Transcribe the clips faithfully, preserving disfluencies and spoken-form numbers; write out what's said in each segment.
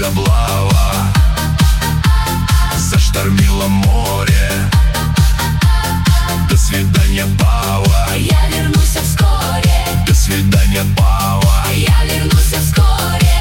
облава, заштормило море. До свидания, Пава, я вернусь вскоре. до свидания, Пава, я вернусь вскоре.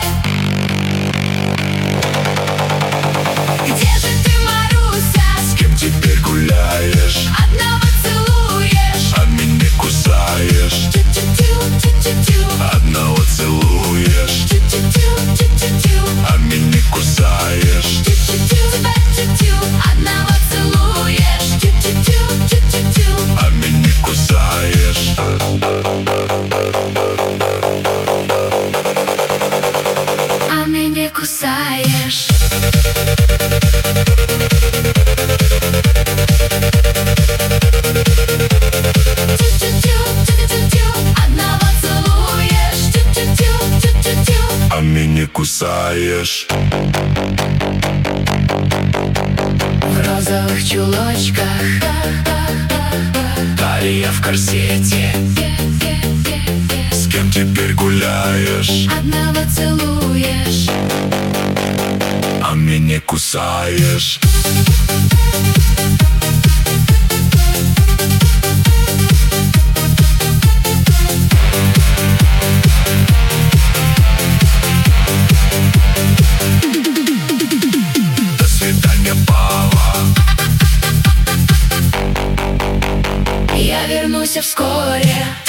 Где же ты, Маруся? с кем теперь гуляешь? Одного целуешь, А меня кусаешь. тю-тю-тю, тю-тю-тю, Одного целуешь, тю-тю-тю, тю-тю-тю, а меня кусаешь. тю-тю-тю, тю-тю-тю. Одного целуешь, тю-тю-тю, тю-тю-тю, А меня кусаешь. а меня кусаешь. Тю-тю-тю, тю-тю-тю, одного целуешь, тю-тю-тю, тю-тю-тю. А меня кусаешь. В розовых чулочках, Талия в корсете. С кем теперь гуляешь? одного целуешь, А меня кусаешь. До свидания, Пава, я вернусь вскоре.